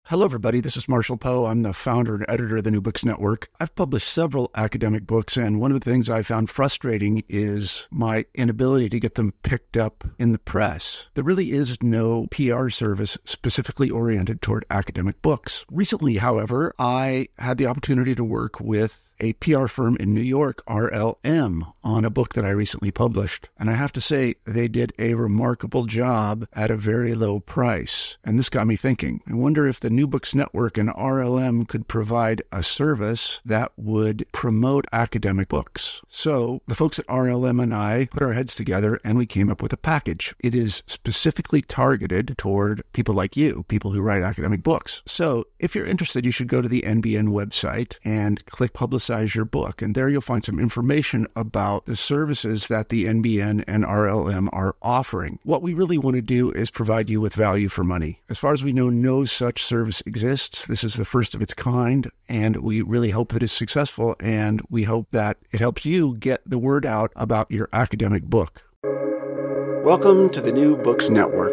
Hello, everybody. This is Marshall Poe. I'm the founder and editor of the New Books Network. I've published several academic books, and one of the things I found frustrating is my inability to get them picked up in the press. There really is no PR service specifically oriented toward academic books. Recently, however, I had the opportunity to work with a PR firm in New York, RLM, on a book that I recently published. And I have to say, they did a remarkable job at a very low price. And this got me thinking. I wonder if the New Books Network and RLM could provide a service that would promote academic books. So the folks at RLM and I put our heads together and we came up with a package. It is specifically targeted toward people like you, people who write academic books. So if you're interested, you should go to the NBN website and click Publicize Your Book. And there you'll find some information about the services that the NBN and RLM are offering. What we really want to do is provide you with value for money. As far as we know, no such service exists. This is the first of its kind, and we really hope that it's successful, and we hope that it helps you get the word out about your academic book. Welcome to the New Books Network.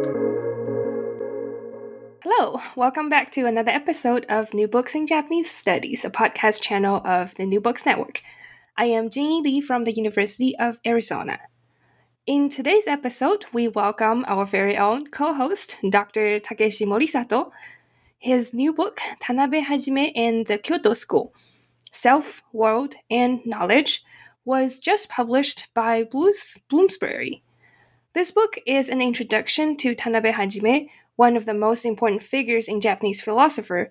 Hello, welcome back to another episode of New Books in Japanese Studies, a podcast channel of the New Books Network. I am Jinyi Lee from the University of Arizona. In today's episode, we welcome our very own co-host, Dr. Takeshi Morisato. His new book, Tanabe Hajime and the Kyoto School, Self, World, and Knowledge, was just published by Bloomsbury. This book is an introduction to Tanabe Hajime, one of the most important figures in Japanese philosophy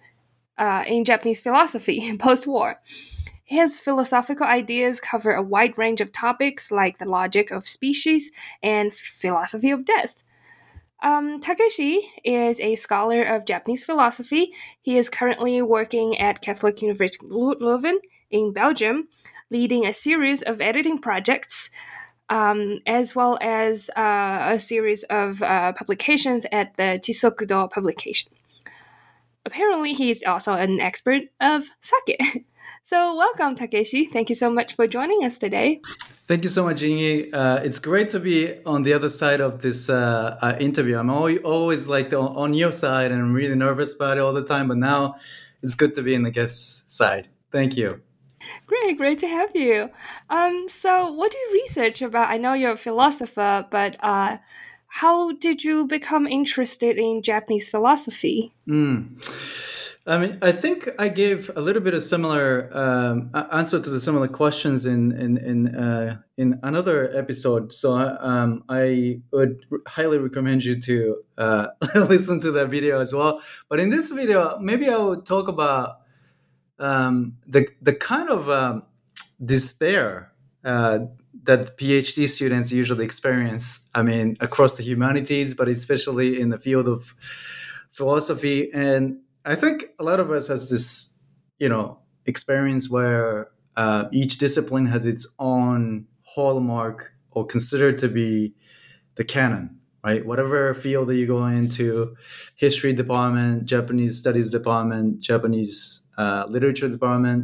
post-war. His philosophical ideas cover a wide range of topics like the logic of species and philosophy of death. Takeshi is a scholar of Japanese philosophy. He is currently working at Catholic University Leuven in Belgium, leading a series of editing projects, as well as a series of publications at the Chisokudo publication. Apparently, he's also an expert of sake. So welcome, Takeshi. Thank you so much for joining us today. Thank you so much, Jinyi. It's great to be on the other side of this interview. I'm always like on your side, and I'm really nervous about it all the time. But now it's good to be in the guest side. Thank you. Great to have you. So what do you research about? I know you're a philosopher, but how did you become interested in Japanese philosophy? I mean, I think I gave a little bit of similar answer to the similar questions in another episode. So I would highly recommend you to listen to that video as well. But in this video, maybe I would talk about the kind of despair that PhD students usually experience. I mean, across the humanities, but especially in the field of philosophy. And I think a lot of us has this, experience where each discipline has its own hallmark or considered to be the canon, right? Whatever field that you go into, history department, Japanese studies department, Japanese literature department.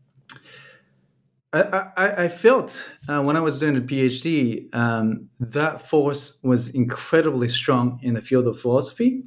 I felt when I was doing the PhD, that force was incredibly strong in the field of philosophy.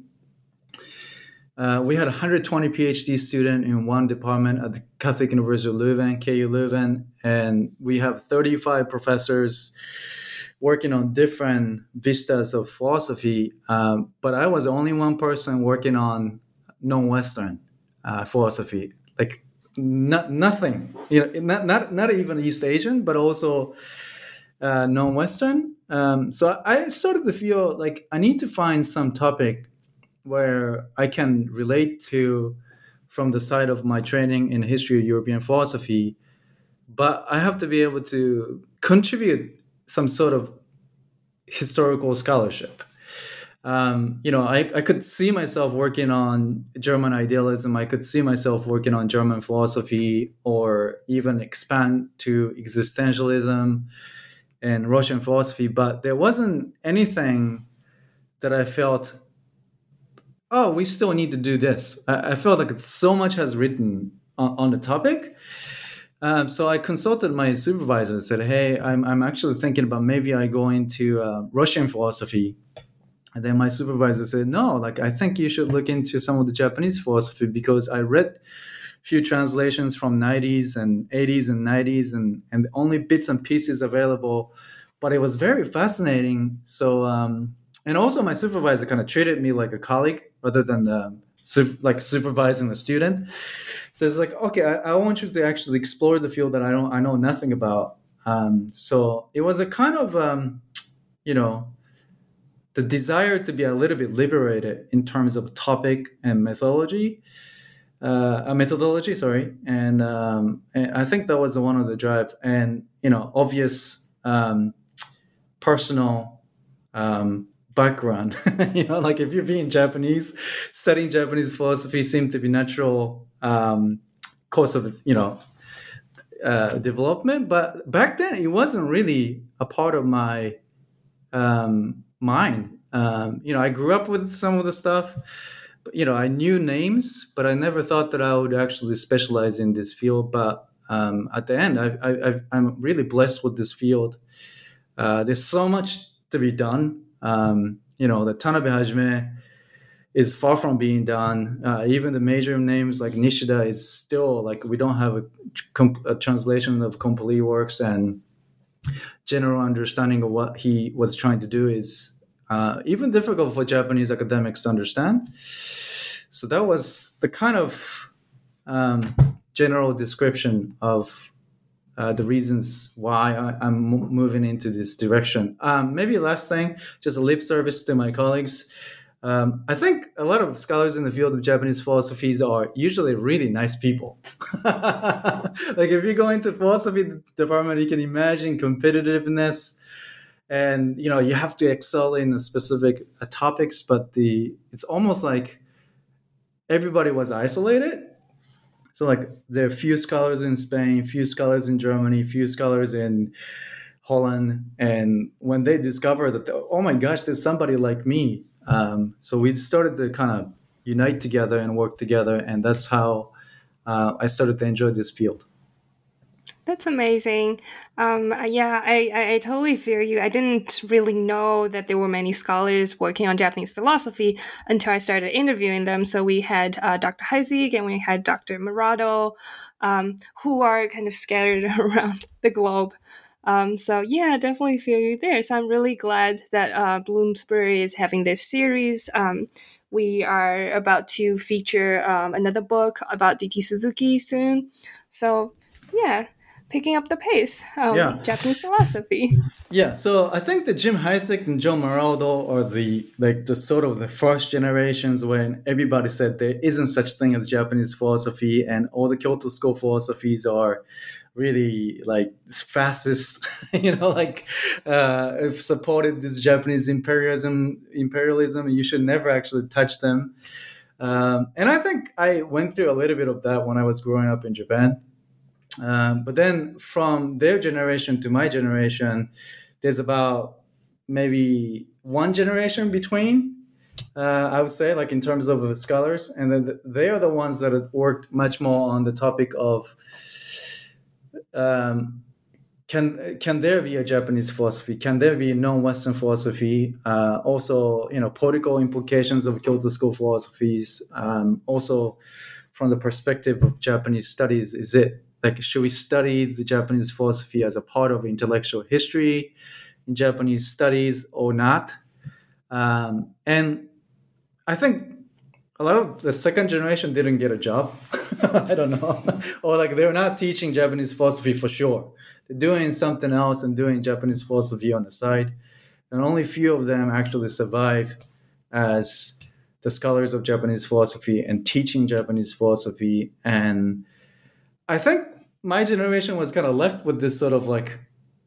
We had 120 PhD students in one department at the Catholic University of Leuven, KU Leuven, and we have 35 professors working on different vistas of philosophy. But I was the only one person working on non-Western philosophy, like nothing, not even East Asian, but also non-Western. So I started to feel like I need to find some topic where I can relate to from the side of my training in history of European philosophy, but I have to be able to contribute some sort of historical scholarship. I could see myself working on German idealism. I could see myself working on German philosophy, or even expand to existentialism and Russian philosophy. But there wasn't anything that I felt, oh, we still need to do this. I felt like so much has written on the topic. So I consulted my supervisor and said, hey, I'm actually thinking about maybe I go into Russian philosophy. And then my supervisor said, no, like, I think you should look into some of the Japanese philosophy, because I read a few translations from 90s and 80s and 90s, and only bits and pieces available. But it was very fascinating. So, and also my supervisor kind of treated me like a colleague rather than like supervising a student. So it's like, okay, I want you to actually explore the field that I know nothing about. So it was a kind of, the desire to be a little bit liberated in terms of topic and methodology, and I think that was one of the drive, and obvious personal background. Like if you're being Japanese, studying Japanese philosophy seemed to be natural course of development, but back then it wasn't really a part of my mind. I grew up with some of the stuff, but, I knew names, but I never thought that I would actually specialize in this field. But at the end, I'm really blessed with this field. There's so much to be done. The Tanabe Hajime is far from being done. Even the major names like Nishida is still like, we don't have a translation of complete works, and general understanding of what he was trying to do is even difficult for Japanese academics to understand. So that was the kind of general description of the reasons why I'm moving into this direction. Maybe last thing, just a lip service to my colleagues. I think a lot of scholars in the field of Japanese philosophies are usually really nice people. Like if you go into philosophy department, you can imagine competitiveness, and you have to excel in specific topics. But it's almost like everybody was isolated. So like there are few scholars in Spain, few scholars in Germany, few scholars in Holland, and when they discover that, oh my gosh, there's somebody like me. So we started to kind of unite together and work together, and that's how I started to enjoy this field. That's amazing. Yeah, I totally feel you. I didn't really know that there were many scholars working on Japanese philosophy until I started interviewing them. So we had Dr. Heisig and we had Dr. Murado, who are kind of scattered around the globe. So yeah, I definitely feel you there. So I'm really glad that Bloomsbury is having this series. We are about to feature another book about D.T. Suzuki soon. So yeah, picking up the pace. Japanese philosophy. Yeah, so I think that Jim Heisig and John Maraldo are the sort of the first generations when everybody said there isn't such thing as Japanese philosophy, and all the Kyoto school philosophies are really like fascist, supported this Japanese imperialism. You should never actually touch them. And I think I went through a little bit of that when I was growing up in Japan. But then from their generation to my generation, there's about maybe one generation between, I would say, like in terms of scholars. And then they are the ones that have worked much more on the topic of can there be a Japanese philosophy? Can there be non-Western philosophy? Also, political implications of Kyoto school philosophies. Also, from the perspective of Japanese studies, is it like, should we study the Japanese philosophy as a part of intellectual history in Japanese studies or not? And I think a lot of the second generation didn't get a job. I don't know. Or like they're not teaching Japanese philosophy for sure. They're doing something else and doing Japanese philosophy on the side. And only few of them actually survive as the scholars of Japanese philosophy and teaching Japanese philosophy. And I think my generation was kind of left with this sort of like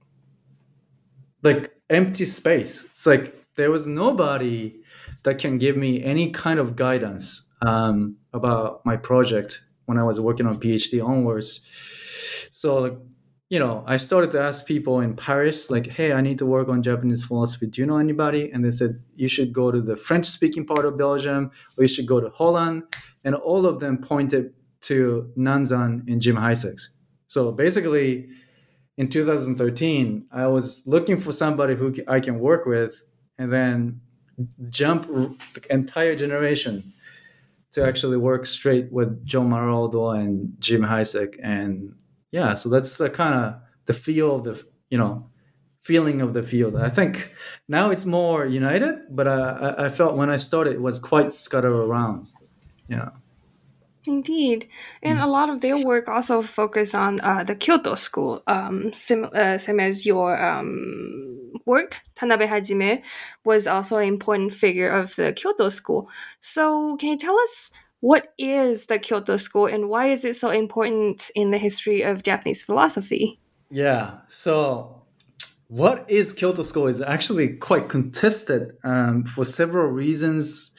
empty space. It's like there was nobody that can give me any kind of guidance about my project when I was working on PhD onwards. So, I started to ask people in Paris, like, hey, I need to work on Japanese philosophy. Do you know anybody? And they said, you should go to the French-speaking part of Belgium, or you should go to Holland. And all of them pointed to Nanzan and Jim Heisig. So basically, in 2013, I was looking for somebody who I can work with. And then jump the entire generation to actually work straight with John Maraldo and Jim Heisek. And yeah, so that's the kind of the feel of the, feeling of the field. I think now it's more united, but I felt when I started it was quite scattered around. Yeah. Indeed. And a lot of their work also focus on the Kyoto school, same as your work. Tanabe Hajime was also an important figure of the Kyoto school. So can you tell us what is the Kyoto school and why is it so important in the history of Japanese philosophy? Yeah. So what is Kyoto school is actually quite contested for several reasons.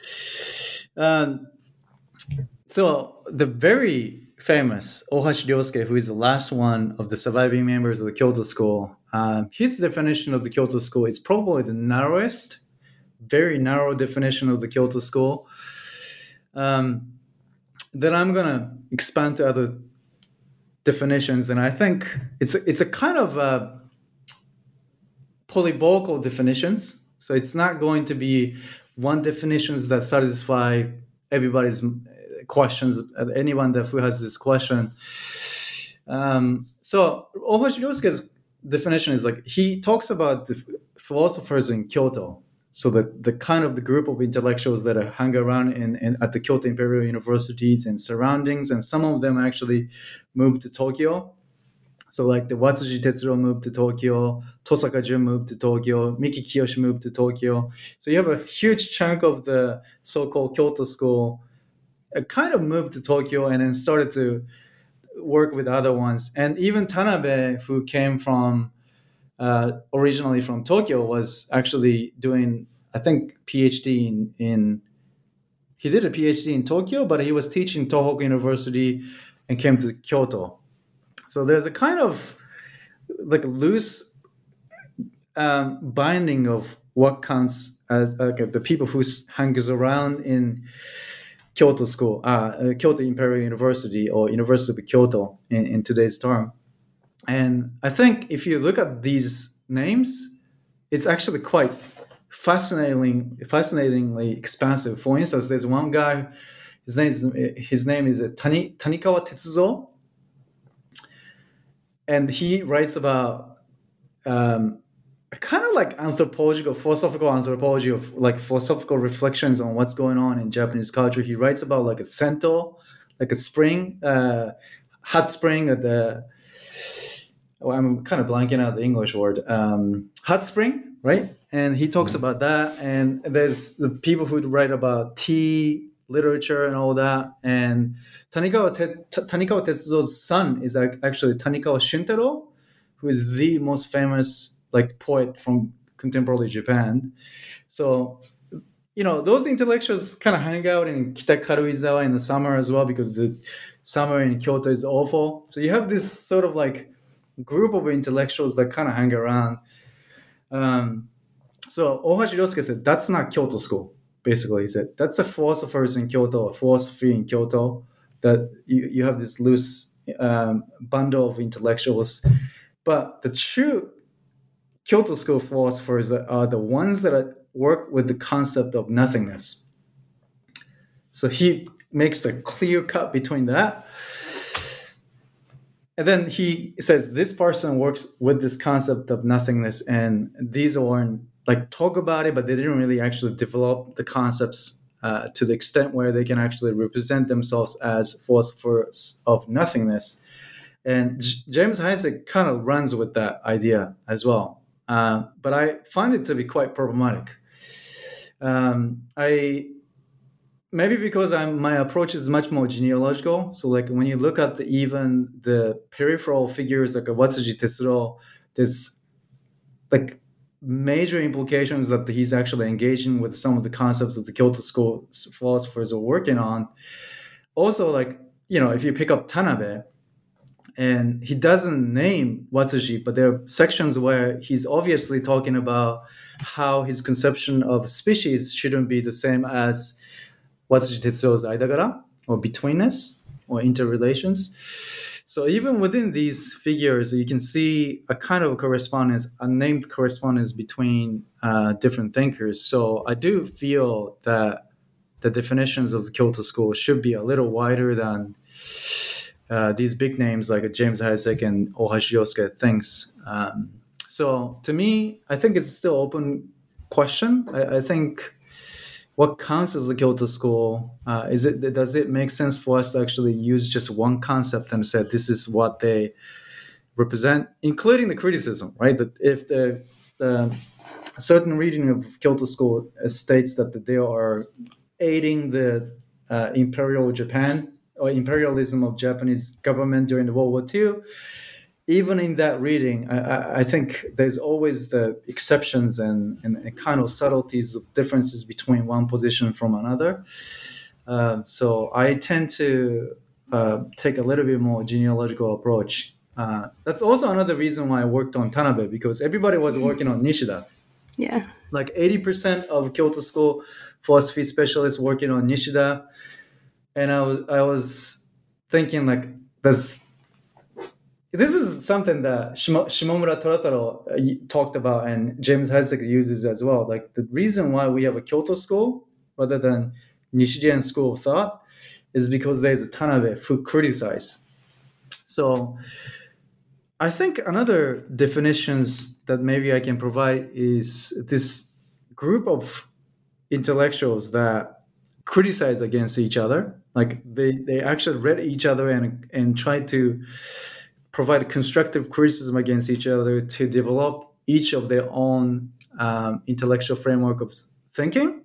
So the very famous Ohashi Ryosuke, who is the last one of the surviving members of the Kyoto school, his definition of the Kyoto school is probably the narrowest, very narrow definition of the Kyoto school. Then I'm going to expand to other definitions, and I think it's a kind of polyvocal definitions. So it's not going to be one definitions that satisfy everybody's questions, anyone that who has this question. So Ohashi Ryosuke's definition is like, he talks about the philosophers in Kyoto. So the kind of the group of intellectuals that hang around at the Kyoto Imperial Universities and surroundings, and some of them actually moved to Tokyo. So like the Watsuji Tetsuro moved to Tokyo, Tosaka Jun moved to Tokyo, Miki Kiyoshi moved to Tokyo. So you have a huge chunk of the so-called Kyoto school kind of moved to Tokyo and then started to work with other ones. And even Tanabe, who came from originally from Tokyo, was actually doing, I think, PhD he did a PhD in Tokyo, but he was teaching Tohoku University and came to Kyoto. So there's a kind of like loose binding of what counts as the people who hangs around in Kyoto school, Kyoto Imperial University, or University of Kyoto in today's term. And I think if you look at these names, it's actually quite fascinatingly expansive. For instance, there's one guy, his name is Tanikawa Tetsuzo, and he writes about kind of like philosophical anthropology of like philosophical reflections on what's going on in Japanese culture. He writes about like a sento, like a spring, hot spring at the, I'm kind of blanking out the English word, hot spring, right? And he talks about that. And there's the people who write about tea, literature, and all that. And Tanikawa Tetsuzo's son is actually Tanikawa Shuntaro, who is the most famous like poet from contemporary Japan. So, those intellectuals kind of hang out in Kita-Karuizawa in the summer as well, because the summer in Kyoto is awful. So you have this sort of like group of intellectuals that kind of hang around. So Ohashi Ryosuke said, that's not Kyoto school. Basically, he said, that's a philosophers in Kyoto, a philosophy in Kyoto, that you have this loose bundle of intellectuals. But the true Kyoto school philosophers are the ones that work with the concept of nothingness. So he makes the clear cut between that. And then he says this person works with this concept of nothingness, and these aren't like talk about it, but they didn't really actually develop the concepts to the extent where they can actually represent themselves as philosophers of nothingness. And James Heisek kind of runs with that idea as well. But I find it to be quite problematic. Maybe because my approach is much more genealogical. So like when you look at even the peripheral figures like Watsuji Tetsuro, there's like major implications that he's actually engaging with some of the concepts that the Kyoto school philosophers are working on. Also, like, if you pick up Tanabe, and he doesn't name Watsuji, but there are sections where he's obviously talking about how his conception of species shouldn't be the same as Watsuji Tetsuro's Aidagara, or betweenness, or interrelations. So even within these figures, you can see a kind of correspondence, a named correspondence between different thinkers. So I do feel that the definitions of the Kyoto School should be a little wider than these big names like James Heisek and Ohashi Yosuke thinks. So to me, I think it's still open question. I think what counts as the Kyoto School, does it make sense for us to actually use just one concept and say this is what they represent, including the criticism, right? That if the a certain reading of Kyoto School states that they are aiding the imperial Japan or imperialism of Japanese government during the World War II, even in that reading, I think there's always the exceptions and kind of subtleties of differences between one position from another. So I tend to take a little bit more genealogical approach. That's also another reason why I worked on Tanabe, because everybody was working on Nishida. Yeah. Like 80% of Kyoto School philosophy specialists working on Nishida. And I was thinking like, this is something that Shimomura Torataro talked about and James Heisek uses as well. Like the reason why we have a Kyoto school rather than Nishidian school of thought is because there's a Tanabe who criticize. So I think another definitions that maybe I can provide is this group of intellectuals that criticize against each other. Like they actually read each other and try to provide constructive criticism against each other to develop each of their own intellectual framework of thinking.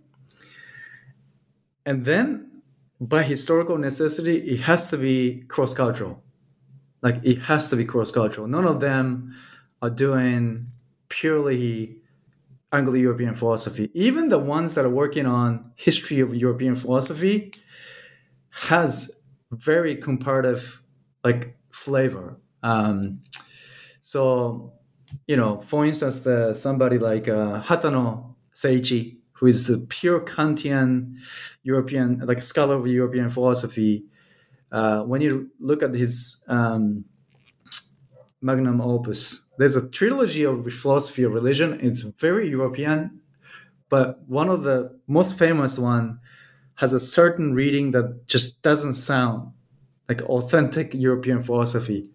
And then by historical necessity, it has to be cross-cultural. Like it has to be cross-cultural. None of them are doing purely Anglo-European philosophy. Even the ones that are working on history of European philosophy has very comparative like flavor. So, for instance, somebody like Hatano Seiichi, who is the pure Kantian European, like scholar of European philosophy, when you look at his magnum opus, there's a trilogy of philosophy of religion. It's very European, but one of the most famous one has a certain reading that just doesn't sound like authentic European philosophy.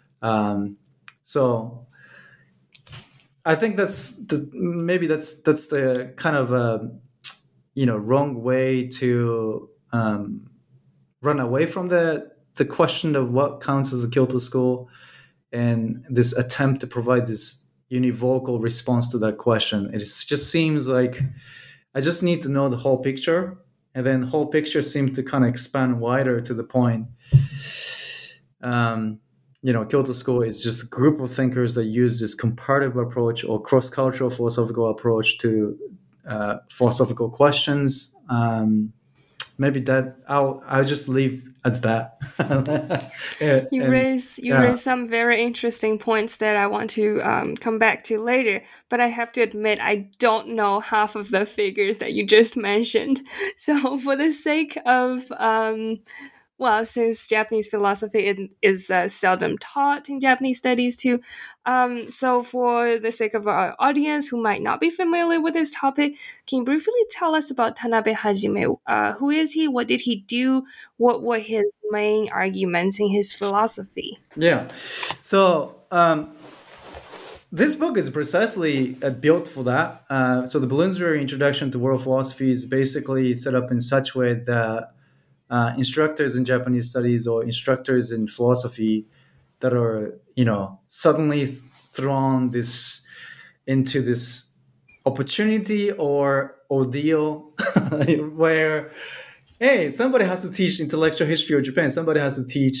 So I think that's the kind of wrong way to run away from the question of what counts as a Kyoto school, and this attempt to provide this univocal response to that question. It just seems like I just need to know the whole picture, and then the whole picture seems to kind of expand wider to the point. Kyoto School is just a group of thinkers that use this comparative approach or cross-cultural philosophical approach to philosophical questions. Maybe that I'll just leave at that. You raise some very interesting points that I want to come back to later. But I have to admit, I don't know half of the figures that you just mentioned. So for the sake of since Japanese philosophy is seldom taught in Japanese studies too, so for the sake of our audience who might not be familiar with this topic, can you briefly tell us about Tanabe Hajime? Who is he? What did he do? What were his main arguments in his philosophy? Yeah, so this book is precisely built for that. So the Bloomsbury Introduction to World Philosophy is basically set up in such a way that instructors in Japanese studies or instructors in philosophy that are, suddenly thrown into this opportunity or ordeal where, hey, somebody has to teach intellectual history of Japan. Somebody has to teach,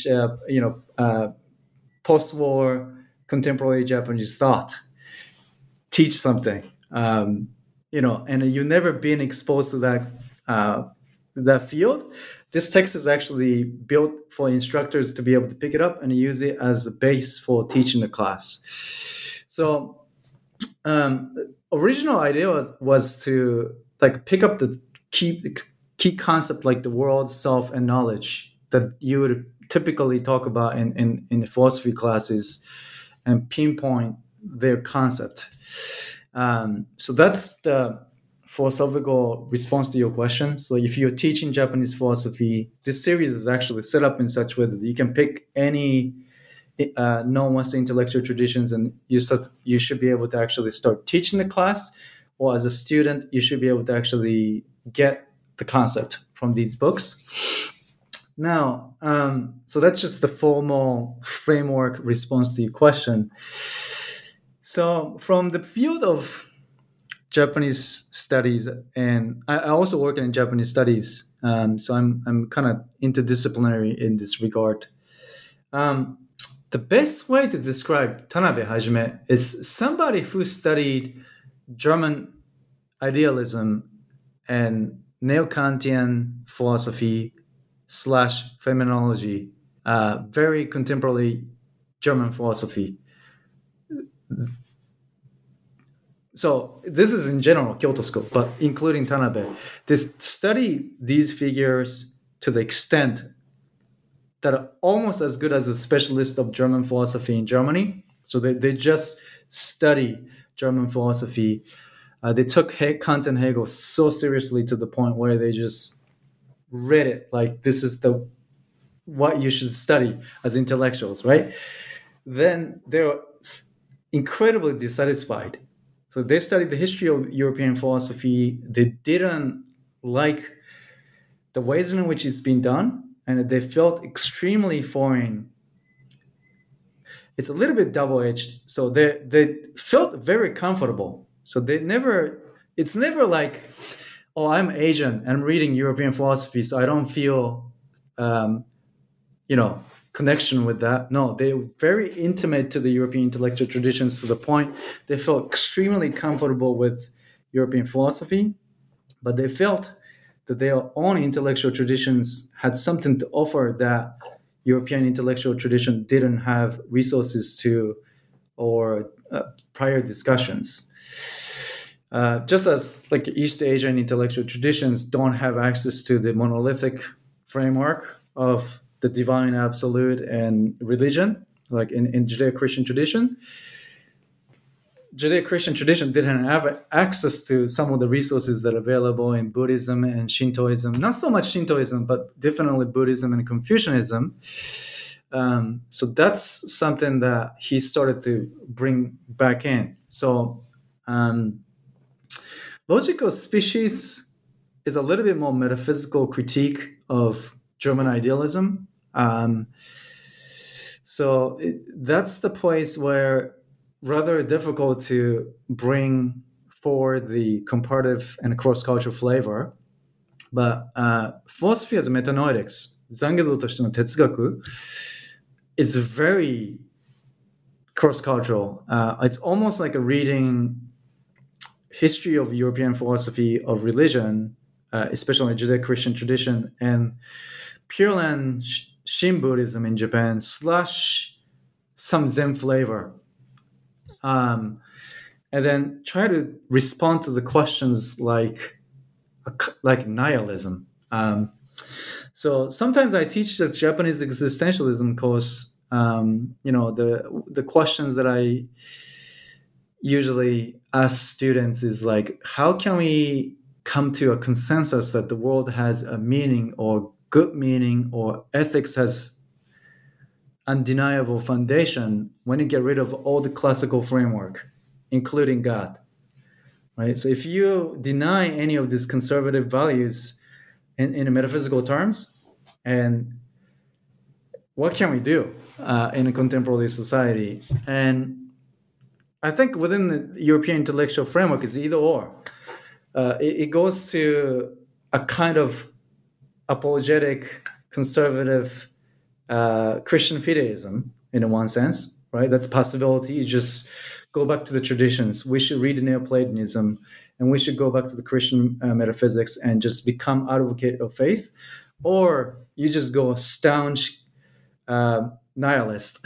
post-war contemporary Japanese thought. Teach something, and you've never been exposed to that field. This text is actually built for instructors to be able to pick it up and use it as a base for teaching the class. So, original idea was to pick up the key concept like the world, self, and knowledge that you would typically talk about in the philosophy classes and pinpoint their concept. So that's the philosophical response to your question. So if you're teaching Japanese philosophy, this series is actually set up in such a way that you can pick any non-Western intellectual traditions, and you should be able to actually start teaching the class, or as a student, you should be able to actually get the concept from these books. Now, so that's just the formal framework response to your question. So from the field of Japanese studies, and I also work in Japanese studies, so I'm kind of interdisciplinary in this regard. The best way to describe Tanabe Hajime is somebody who studied German idealism and neo-Kantian philosophy / phenomenology, very contemporary German philosophy. So this is in general Kyoto School, but including Tanabe. They study these figures to the extent that are almost as good as a specialist of German philosophy in Germany. So they just study German philosophy. They took Kant and Hegel so seriously to the point where they just read it like this is what you should study as intellectuals, right? Then they're incredibly dissatisfied. So they studied the history of European philosophy. They didn't like the ways in which it's been done, and they felt extremely foreign. It's a little bit double-edged. So they felt very comfortable. So it's never like, oh, I'm Asian and I'm reading European philosophy, so I don't feel, connection with that. No, they're very intimate to the European intellectual traditions to the point they felt extremely comfortable with European philosophy, but they felt that their own intellectual traditions had something to offer that European intellectual tradition didn't have resources to, or prior discussions. Just as like East Asian intellectual traditions don't have access to the monolithic framework of the divine absolute and religion, like in Judeo-Christian tradition. Judeo-Christian tradition didn't have access to some of the resources that are available in Buddhism and Shintoism. Not so much Shintoism, but definitely Buddhism and Confucianism. So that's something that he started to bring back in. So Logic of Species is a little bit more metaphysical critique of German idealism. That's the place where rather difficult to bring forward the comparative and cross-cultural flavor. But philosophy as metanoetics, 懺悔道としての哲学, is very cross-cultural. It's almost like a reading history of European philosophy of religion, especially Judeo-Christian tradition, and Pure Land Shin Buddhism in Japan / some Zen flavor. And then try to respond to the questions like nihilism. So sometimes I teach the Japanese existentialism course. The questions that I usually ask students is like, how can we come to a consensus that the world has a meaning or good meaning, or ethics has undeniable foundation when you get rid of all the classical framework, including God, right? So if you deny any of these conservative values in metaphysical terms, and what can we do in a contemporary society? And I think within the European intellectual framework, it's either or. It goes to a kind of apologetic, conservative Christian fideism in one sense, right? That's a possibility. You just go back to the traditions. We should read Neoplatonism, and we should go back to the Christian metaphysics and just become advocate of faith. Or you just go staunch nihilist,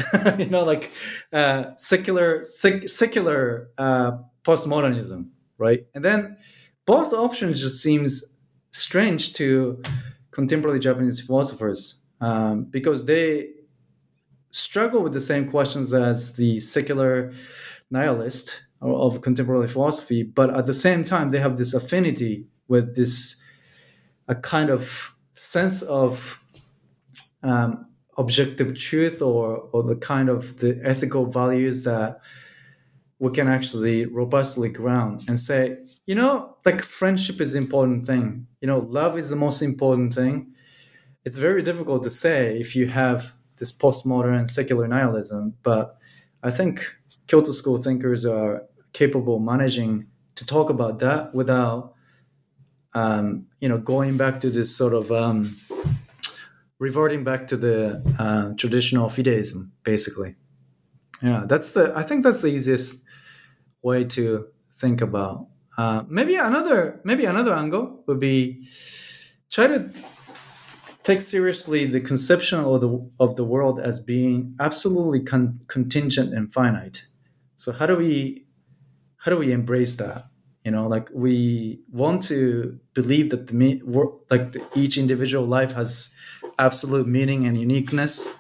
secular postmodernism, right? And then both options just seems strange to contemporary Japanese philosophers. because they struggle with the same questions as the secular nihilist of contemporary philosophy, but at the same time, they have this affinity with a kind of sense of objective truth or the kind of the ethical values that we can actually robustly ground and say, like friendship is an important thing. Love is the most important thing. It's very difficult to say if you have this postmodern secular nihilism, but I think Kyoto School thinkers are capable of managing to talk about that without, going back to this sort of reverting back to the traditional fideism, basically. Yeah, I think that's the easiest way to think about. Maybe another angle would be try to take seriously the conception of the world as being absolutely contingent and finite. So how do we embrace that? Like we want to believe that each individual life has absolute meaning and uniqueness.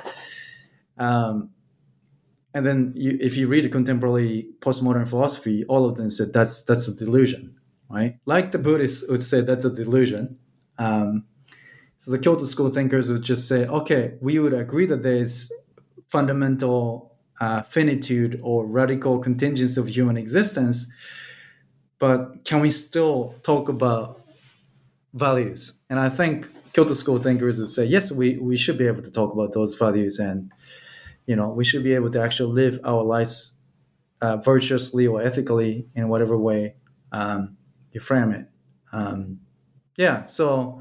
And then if you read a contemporary postmodern philosophy, all of them said that's a delusion, right? Like the Buddhists would say that's a delusion. So the Kyoto School thinkers would just say, okay, we would agree that there's fundamental finitude or radical contingency of human existence, but can we still talk about values? And I think Kyoto School thinkers would say, yes, we should be able to talk about those values, and we should be able to actually live our lives virtuously or ethically in whatever way you frame it. So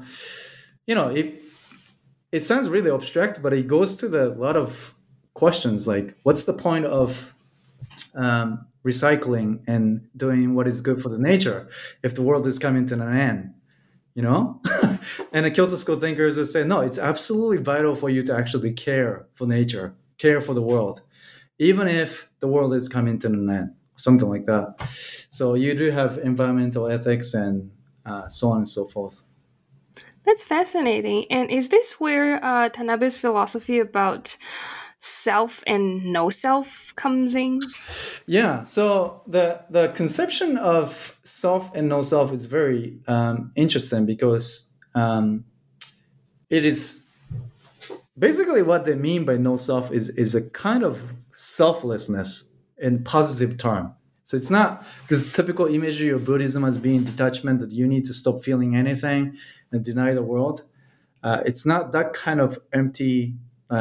it sounds really abstract, but it goes to a lot of questions like, what's the point of recycling and doing what is good for the nature if the world is coming to an end? And the Kyoto School thinkers would say, no, it's absolutely vital for you to actually care for nature, care for the world, even if the world is coming to an end, something like that. So you do have environmental ethics and so on and so forth. That's fascinating. And is this where Tanabe's philosophy about self and no self comes in? Yeah. So the conception of self and no self is very interesting because it is basically what they mean by no self is a kind of selflessness in positive term. So it's not this typical imagery of Buddhism as being detachment, that you need to stop feeling anything and deny the world. It's not that kind of empty,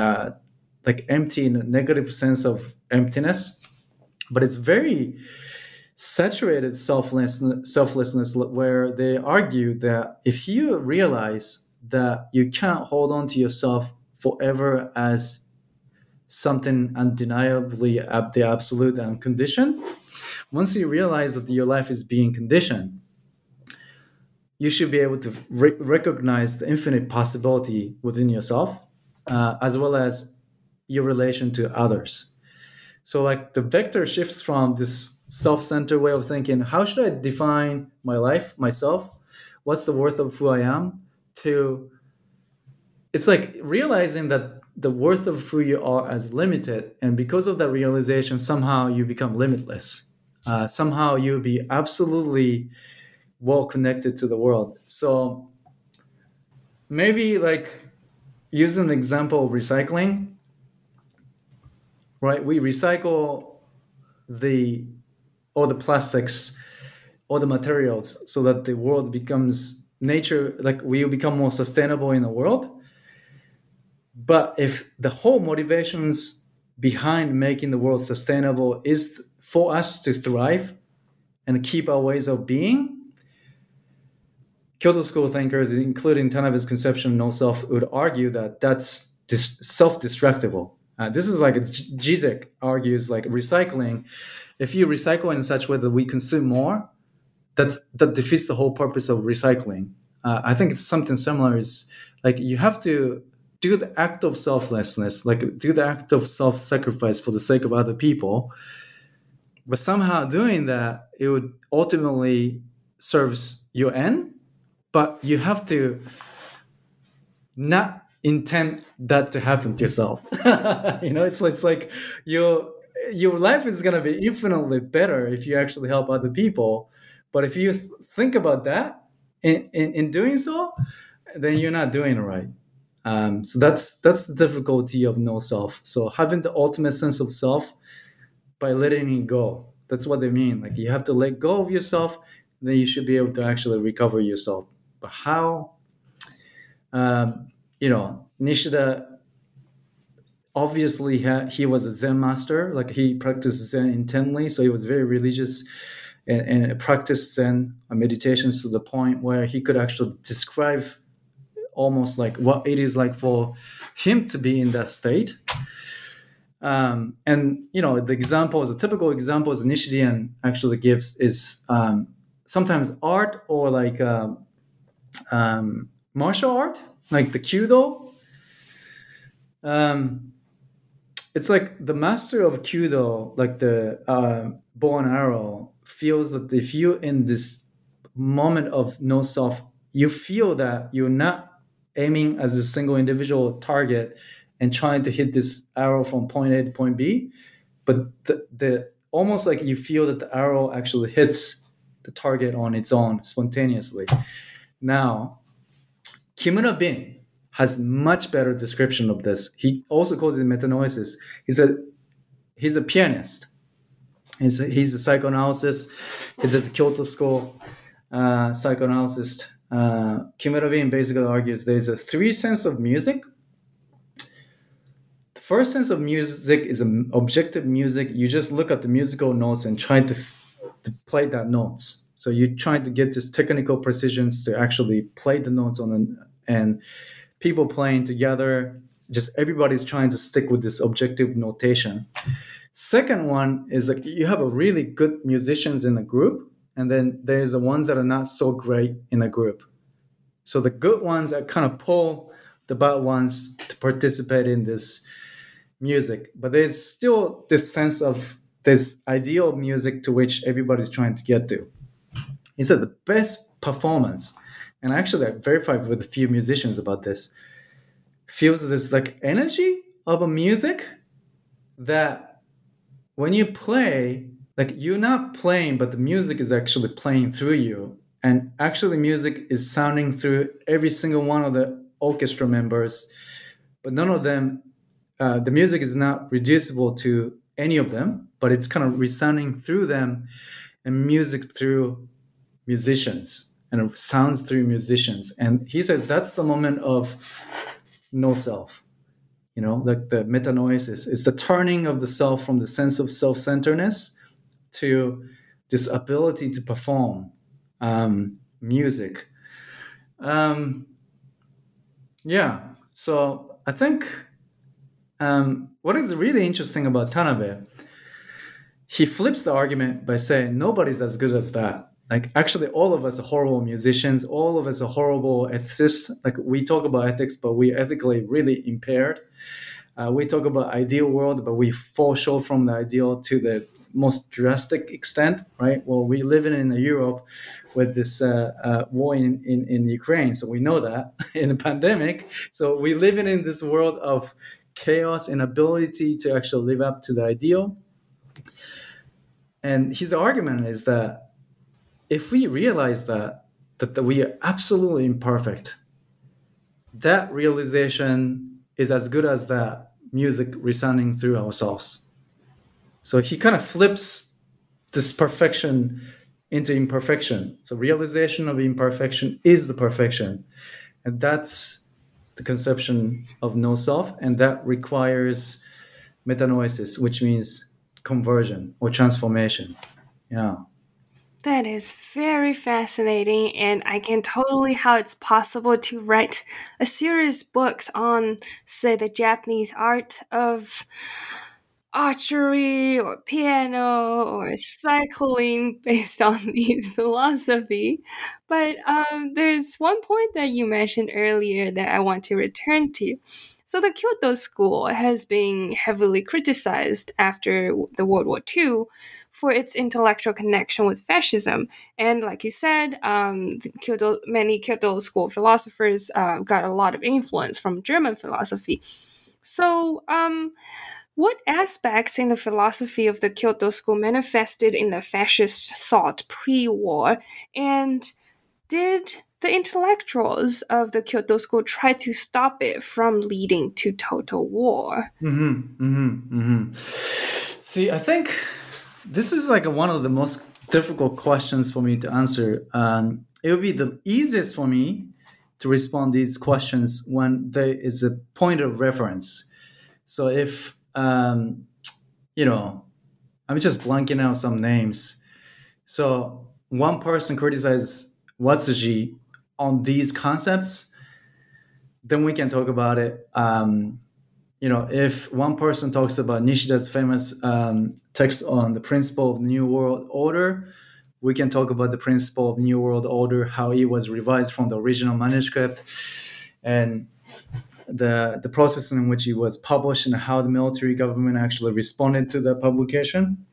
empty in a negative sense of emptiness, but it's very saturated selflessness where they argue that if you realize that you can't hold on to yourself forever as something undeniably the absolute and unconditioned, once you realize that your life is being conditioned, you should be able to recognize the infinite possibility within yourself, as well as your relation to others. So like the vector shifts from this self-centered way of thinking, how should I define my life, myself? What's the worth of who I am? To it's like realizing that the worth of who you are is limited. And because of that realization, somehow you become limitless. Somehow you'll be absolutely well connected to the world. So maybe like use an example of recycling, right? We recycle all the plastics, all the materials, so that the world becomes nature, like we become more sustainable in the world. But if the whole motivations behind making the world sustainable is for us to thrive and keep our ways of being, Kyoto School thinkers, including Tanabe's conception of no self, would argue that that's self-destructible. This is like Zizek argues, like recycling. If you recycle in such a way that we consume more, that defeats the whole purpose of recycling. I think it's something similar. Is like you have to do the act of selflessness, like do the act of self-sacrifice for the sake of other people. But somehow doing that, it would ultimately serves your end. But you have to not intend that to happen to yourself. It's like your life is gonna be infinitely better if you actually help other people. But if you think about that in doing so, then you're not doing it right. So that's the difficulty of no self. So having the ultimate sense of self by letting it go. That's what they mean. Like you have to let go of yourself, then you should be able to actually recover yourself. But how? Nishida obviously he was a Zen master. Like he practiced Zen intently, so he was very religious and practiced Zen meditations to the point where he could actually describe almost like what it is like for him to be in that state. And the typical examples Nishidian actually gives is sometimes art or like martial art, like the Kyudo. It's like the master of Kyudo, like the bow and arrow, feels that if you're in this moment of no self, you feel that you're not aiming as a single individual target and trying to hit this arrow from point A to point B, but the almost like you feel that the arrow actually hits the target on its own spontaneously. Now, Kimura Bin has much better description of this. He also calls it metanoesis. He's a pianist. He's a psychoanalyst. He did the Kyoto School psychoanalyst. Kimura Bin basically argues there's a three sense of music. The first sense of music is an objective music. You just look at the musical notes and try to play that notes. So you try to get this technical precisions to actually play the notes and people playing together. Just everybody's trying to stick with this objective notation. Second one is like you have a really good musicians in a group, and then there's the ones that are not so great in a group. So the good ones that kind of pull the bad ones to participate in this music. But there's still this sense of this ideal music to which everybody's trying to get to. He said the best performance, and actually I verified with a few musicians about this, feels this like energy of a music that when you play, like you're not playing, but the music is actually playing through you. And actually music is sounding through every single one of the orchestra members, but none of them, the music is not reducible to any of them, but it's kind of resounding through them, and music through musicians, and it sounds through musicians. And he says that's the moment of no self, like the metanoesis. It's the turning of the self from the sense of self-centeredness to this ability to perform music. So I think what is really interesting about Tanabe, he flips the argument by saying nobody's as good as that. Like actually all of us are horrible musicians, all of us are horrible ethicists. Like we talk about ethics, but we're ethically really impaired. We talk about ideal world, but we fall short from the ideal to the most drastic extent, right? Well, we live in Europe with this war in Ukraine, so we know that in the pandemic. So we live in this world of chaos, inability to actually live up to the ideal. And his argument is that if we realize that we are absolutely imperfect, that realization is as good as that music resounding through ourselves. So he kind of flips this perfection into imperfection. So realization of imperfection is the perfection. And that's the conception of no self. And that requires metanoesis, which means conversion or transformation. Yeah. That is very fascinating, and I can totally how it's possible to write a series of books on, say, the Japanese art of archery or piano or cycling based on these philosophy. But there's one point that you mentioned earlier that I want to return to. So the Kyoto School has been heavily criticized after the World War II for its intellectual connection with fascism. And like you said, many Kyoto School philosophers got a lot of influence from German philosophy. So, what aspects in the philosophy of the Kyoto School manifested in the fascist thought pre-war, and did the intellectuals of the Kyoto School try to stop it from leading to total war? See, I think this is like one of the most difficult questions for me to answer. It would be the easiest for me to respond to these questions when there is a point of reference. So if, I'm just blanking out some names. So one person criticizes Watsuji on these concepts, then we can talk about it. If one person talks about Nishida's famous text on the principle of New World Order, we can talk about the principle of New World Order, how it was revised from the original manuscript, and the process in which it was published and how the military government actually responded to the publication.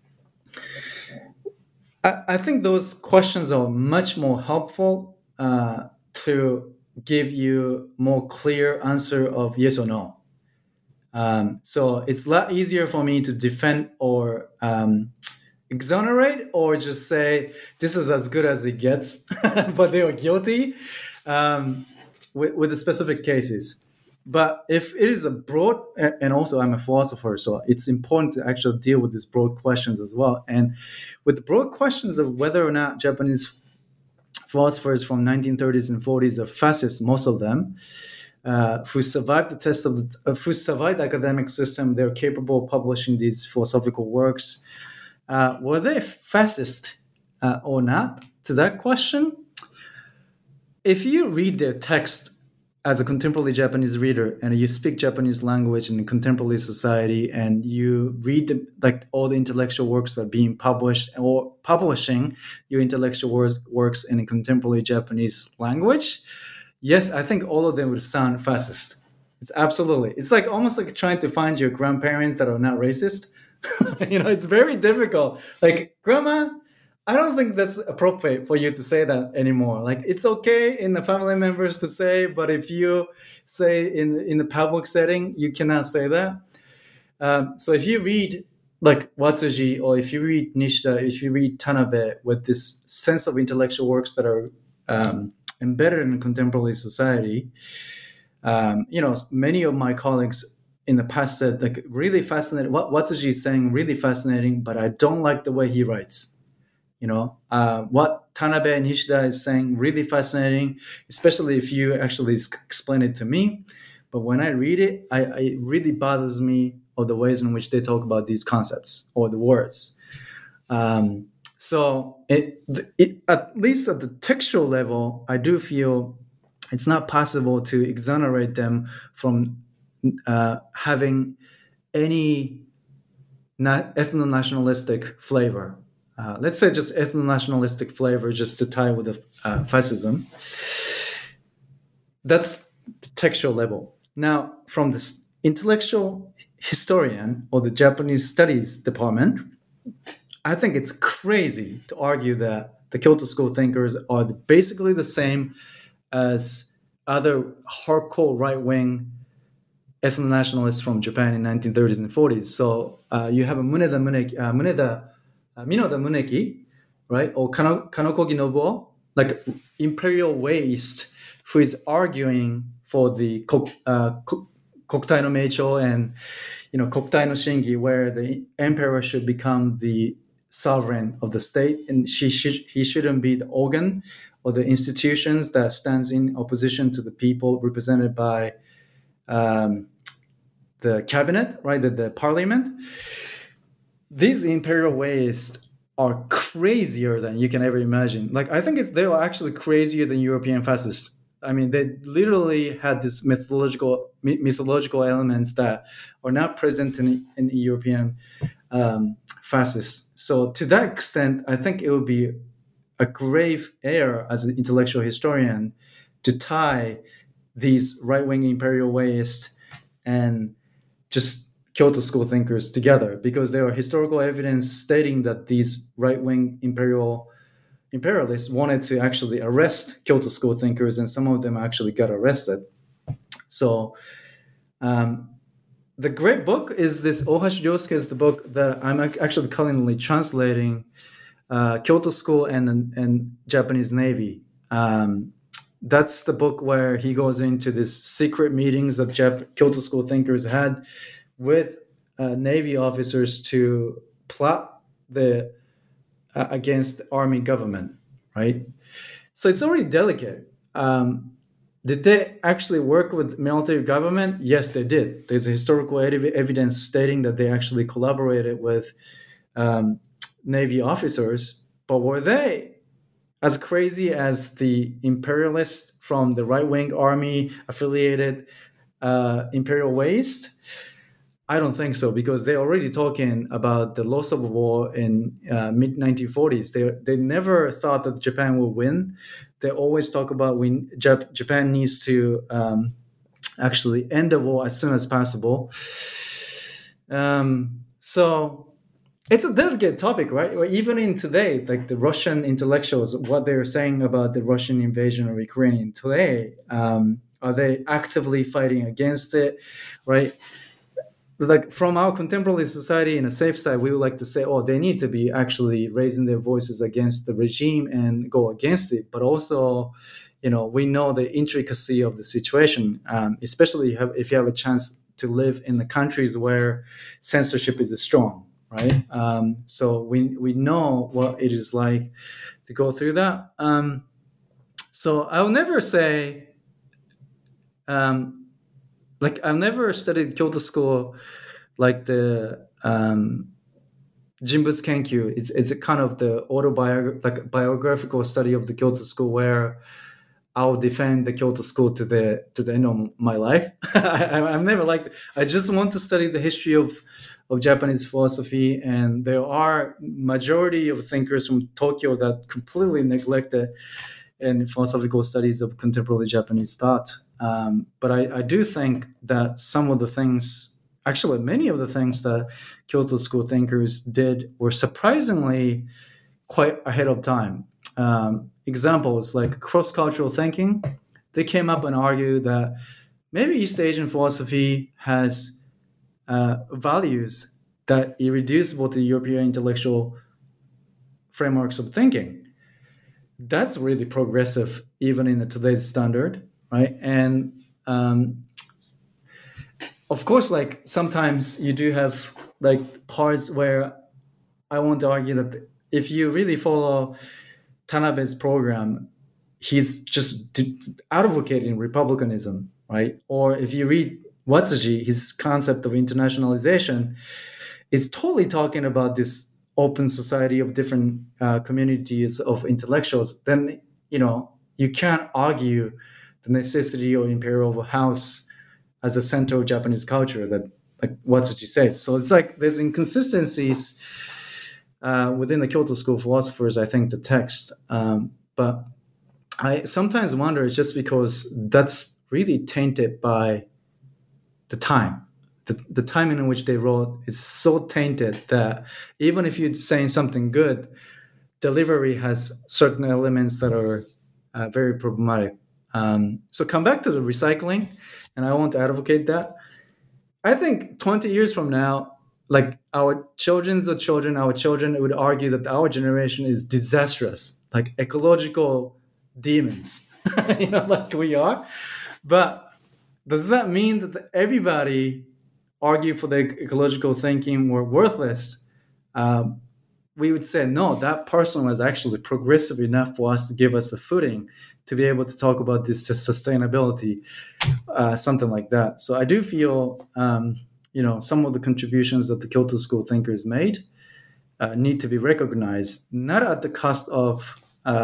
I think those questions are much more helpful to give you more clear answer of yes or no. So it's a lot easier for me to defend or exonerate or just say this is as good as it gets, but they were guilty with the specific cases. But if it is a broad, and also I'm a philosopher, so it's important to actually deal with these broad questions as well. And with the broad questions of whether or not Japanese philosophers from 1930s and 40s are fascists, most of them, who survived the test of who survived the academic system, they're capable of publishing these philosophical works. Were they fascist or not? To that question, if you read their text as a contemporary Japanese reader and you speak Japanese language in contemporary society and you read all the intellectual works that are being published or publishing your intellectual works in a contemporary Japanese language, yes, I think all of them would sound fascist. It's like almost like trying to find your grandparents that are not racist. It's very difficult. Like, grandma, I don't think that's appropriate for you to say that anymore. Like, it's okay in the family members to say, but if you say in the public setting, you cannot say that. So if you read like Watsuji, or if you read Nishida, if you read Tanabe with this sense of intellectual works that are embedded in contemporary society, many of my colleagues in the past said, like, really fascinating. What Watsuji is saying, really fascinating, but I don't like the way he writes. What Tanabe and Nishida is saying, really fascinating, especially if you actually explain it to me. But when I read it, it really bothers me of the ways in which they talk about these concepts or the words. So it at least at the textual level, I do feel it's not possible to exonerate them from having any ethno-nationalistic flavor. Let's say just ethno-nationalistic flavor, just to tie with the fascism. That's the textual level. Now, from the intellectual historian or the Japanese studies department, I think it's crazy to argue that the Kyoto School thinkers are basically the same as other hardcore right-wing ethno-nationalists from Japan in 1930s and 40s. So you have a Minoda Muneki, right? Or Kanokogi Nobuo, like imperial waste, who is arguing for the Kokutai no Meicho and Kokutai no Shingi, where the emperor should become the sovereign of the state, and he shouldn't be the organ or the institutions that stands in opposition to the people represented by the cabinet, right? The parliament. These imperial ways are crazier than you can ever imagine. Like, I think they are actually crazier than European fascists. I mean, they literally had this mythological elements that are not present in European fascists. So to that extent, I think it would be a grave error as an intellectual historian to tie these right-wing imperial waists and just Kyoto School thinkers together, because there are historical evidence stating that these right-wing imperialists wanted to actually arrest Kyoto School thinkers, and some of them actually got arrested. So the great book is this Ohashi Ryosuke is the book that I'm actually currently translating, Kyoto School and Japanese Navy. That's the book where he goes into these secret meetings that Kyoto School thinkers had with Navy officers to plot the against army government, right? So it's already delicate. Did they actually work with military government? Yes, they did. There's historical evidence stating that they actually collaborated with Navy officers, but were they as crazy as the imperialists from the right-wing army affiliated Imperial Waste? I don't think so, because they're already talking about the loss of war in mid-1940s. They never thought that Japan will win. They always talk about Japan needs to actually end the war as soon as possible. So it's a delicate topic, right? Even in today, like the Russian intellectuals, what they're saying about the Russian invasion of Ukraine today, are they actively fighting against it, right? Like from our contemporary society in a safe side, we would like to say, oh, they need to be actually raising their voices against the regime and go against it. But also, we know the intricacy of the situation, especially if you have a chance to live in the countries where censorship is strong, right? So we know what it is like to go through that. So I'll never say, I've never studied Kyoto School like the Jinbutsu Kenkyu. It's a kind of the biographical study of the Kyoto School where I'll defend the Kyoto School to the end of my life. I'm never like, I just want to study the history of Japanese philosophy, and there are majority of thinkers from Tokyo that completely neglected in philosophical studies of contemporary Japanese thought. But I do think that some of the things, actually many of the things that Kyoto School thinkers did were surprisingly quite ahead of time. Examples like cross-cultural thinking, they came up and argued that maybe East Asian philosophy has values that are irreducible to European intellectual frameworks of thinking. That's really progressive, even in today's standard. Right. And of course, like sometimes you do have like parts where I want to argue that if you really follow Tanabe's program, he's just advocating republicanism, right? Or if you read Watsuji, his concept of internationalization, it's totally talking about this open society of different communities of intellectuals. Then, you can't argue the necessity of imperial house as a center of Japanese culture, that like Watsuji says. So it's like there's inconsistencies within the Kyoto School philosophers, I think, the text. But I sometimes wonder, just because that's really tainted by the time. The time in which they wrote is so tainted that even if you're saying something good, delivery has certain elements that are very problematic. So come back to the recycling, and I want to advocate that. I think 20 years from now, like our children would argue that our generation is disastrous, like ecological demons, like we are. But does that mean that everybody argue for the ecological thinking were worthless? We would say, no, that person was actually progressive enough for us to give us a footing to be able to talk about this sustainability, something like that. So I do feel, some of the contributions that the Kyoto School thinkers made need to be recognized, not at the cost of,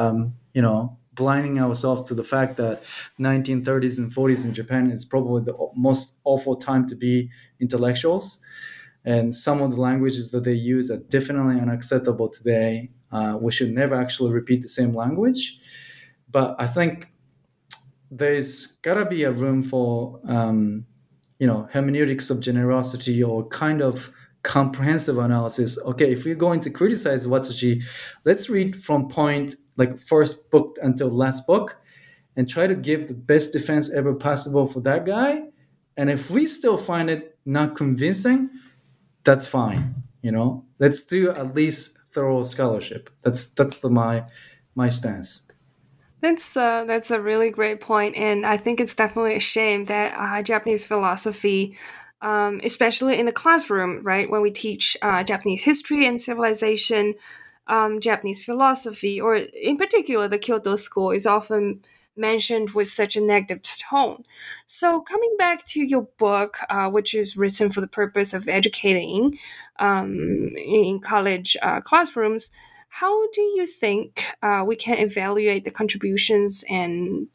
blinding ourselves to the fact that 1930s and 40s in Japan is probably the most awful time to be intellectuals. And some of the languages that they use are definitely unacceptable today. We should never actually repeat the same language. But I think there's got to be a room for hermeneutics of generosity or kind of comprehensive analysis. Okay, if we're going to criticize Watsuji, let's read from point like first book until last book and try to give the best defense ever possible for that guy. And if we still find it not convincing, that's fine. Let's do at least thorough scholarship. That's my stance. That's a really great point, and I think it's definitely a shame that Japanese philosophy, especially in the classroom, right, when we teach Japanese history and civilization, Japanese philosophy, or in particular the Kyoto School, is often mentioned with such a negative tone. So, coming back to your book, which is written for the purpose of educating in college classrooms, how do you think we can evaluate the contributions and,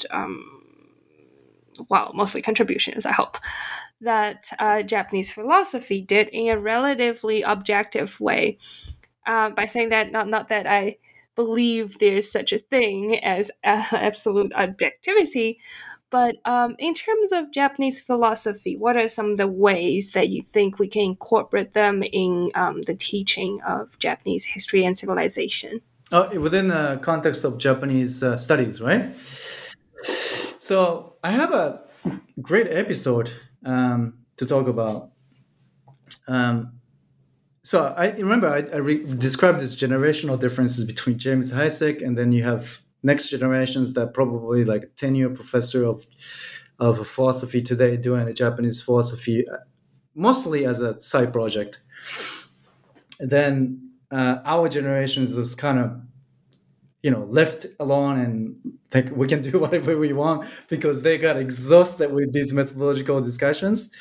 mostly contributions, I hope, that Japanese philosophy did in a relatively objective way? By saying that, not that I believe there's such a thing as absolute objectivity, but in terms of Japanese philosophy, what are some of the ways that you think we can incorporate them in the teaching of Japanese history and civilization? Within the context of Japanese studies, right? So I have a great episode to talk about. So I remember I described these generational differences between James Heisek, and then you have next generations that probably like a 10-year professor of philosophy today doing a Japanese philosophy, mostly as a side project. And then our generations is kind of, left alone and think we can do whatever we want because they got exhausted with these methodological discussions.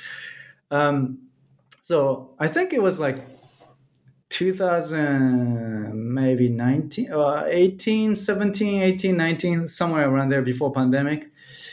So I think it was like 2000, maybe 18, 17, 18, 19, somewhere around there before pandemic.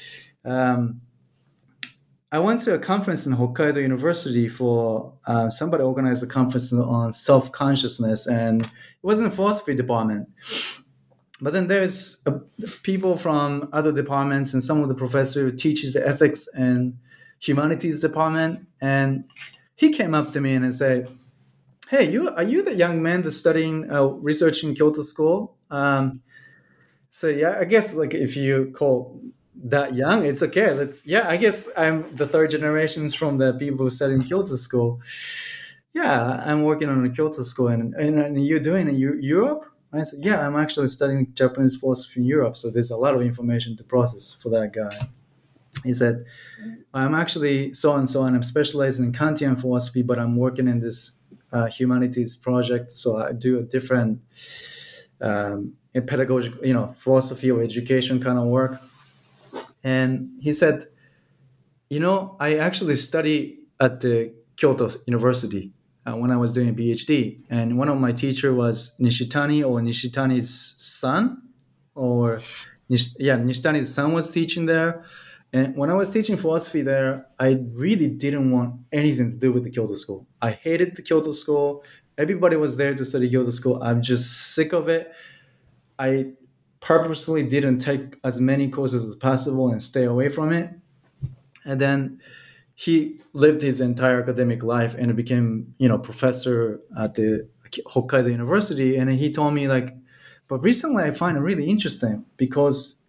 I went to a conference in Hokkaido University for somebody organized a conference on self-consciousness, and it wasn't a philosophy department. But then there's people from other departments, and some of the professor who teaches the ethics and humanities department, and he came up to me and said, "Hey, are you the young man that's studying research in Kyoto School?" So yeah, I guess like if you call that young, it's okay. I guess I'm the third generations from the people who study in Kyoto School. Yeah, I'm working on a Kyoto School, and you're doing it in Europe? I said, yeah, I'm actually studying Japanese philosophy in Europe, so there's a lot of information to process for that guy. He said, I'm actually so-and-so, and I'm specializing in Kantian philosophy, but I'm working in this humanities project, so I do a different pedagogical, philosophy or education kind of work. And he said, I actually study at the Kyoto University when I was doing a PhD, and one of my teacher was Nishitani's son, Nishitani's son was teaching there. And when I was teaching philosophy there, I really didn't want anything to do with the Kyoto School. I hated the Kyoto School. Everybody was there to study Kyoto School. I'm just sick of it. I purposely didn't take as many courses as possible and stay away from it. And then he lived his entire academic life and became, professor at the Hokkaido University. And he told me but recently I find it really interesting because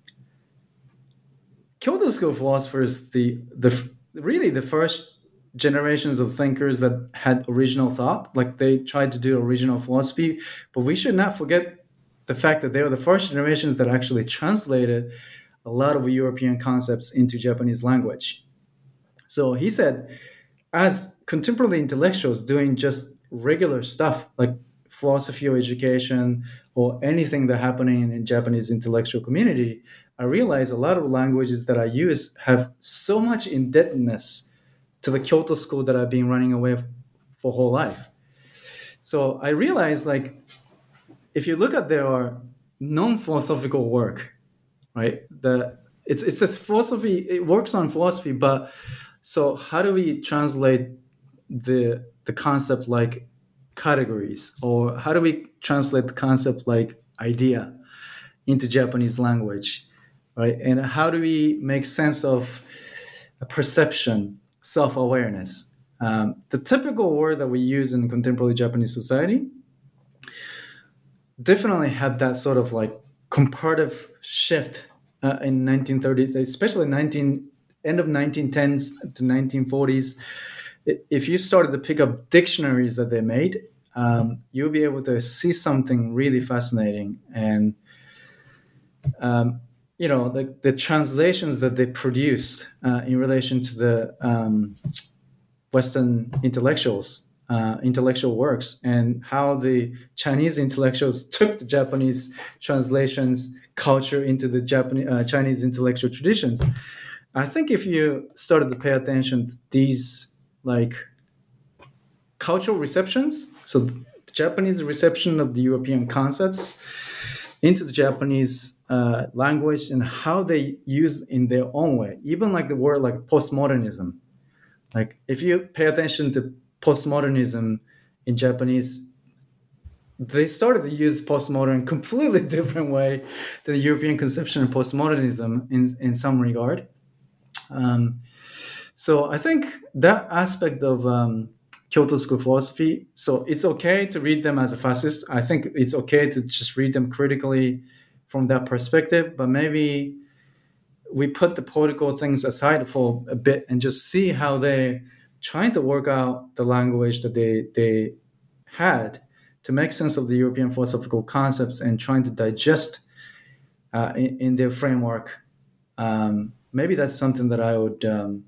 Kyoto School philosophers, really the first generations of thinkers that had original thought, like they tried to do original philosophy, but we should not forget the fact that they were the first generations that actually translated a lot of European concepts into Japanese language. So he said, as contemporary intellectuals doing just regular stuff like philosophy or education or anything that's happening in Japanese intellectual community, I realize a lot of languages that I use have so much indebtedness to the Kyoto School that I've been running away for whole life. So I realized if you look at their non-philosophical work, right? It's a philosophy, it works on philosophy, but so how do we translate the concept like categories, or how do we translate the concept like idea into Japanese language, right? And how do we make sense of a perception self-awareness. The typical word that we use in contemporary Japanese society definitely had that sort of like comparative shift in 1930s, especially end of 1910s to 1940s. If you started to pick up dictionaries that they made, you'll be able to see something really fascinating. And the translations that they produced in relation to the Western intellectual works, and how the Chinese intellectuals took the Japanese translations culture into the Chinese intellectual traditions. I think if you started to pay attention to these like cultural receptions, so the Japanese reception of the European concepts into the Japanese language and how they use in their own way, even like the word like postmodernism. Like if you pay attention to postmodernism in Japanese, they started to use postmodern completely different way than the European conception of postmodernism in some regard. So I think that aspect of Kyoto School philosophy, so it's okay to read them as a fascist. I think it's okay to just read them critically from that perspective, but maybe we put the political things aside for a bit and just see how they're trying to work out the language that they had to make sense of the European philosophical concepts and trying to digest in their framework. Maybe that's something that I would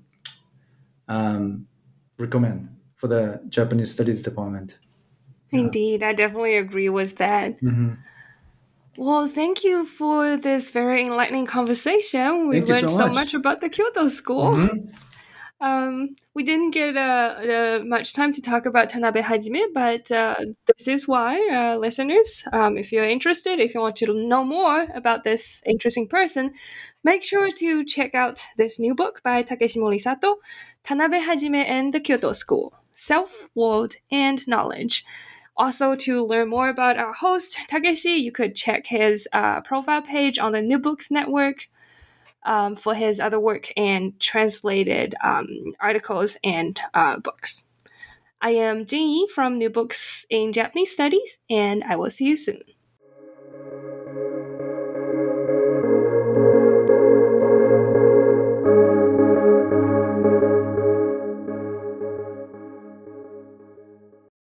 recommend for the Japanese Studies Department. Indeed, I definitely agree with that. Mm-hmm. Well, thank you for this very enlightening conversation. We learned so much about the Kyoto School. Mm-hmm. We didn't get much time to talk about Tanabe Hajime, but this is why, listeners, if you're interested, if you want to know more about this interesting person, make sure to check out this new book by Takeshi Morisato, Tanabe Hajime and the Kyoto School, Self, World, and Knowledge. Also, to learn more about our host, Takeshi, you could check his profile page on the New Books Network for his other work and translated articles and books. I am Jingyi from New Books in Japanese Studies, and I will see you soon.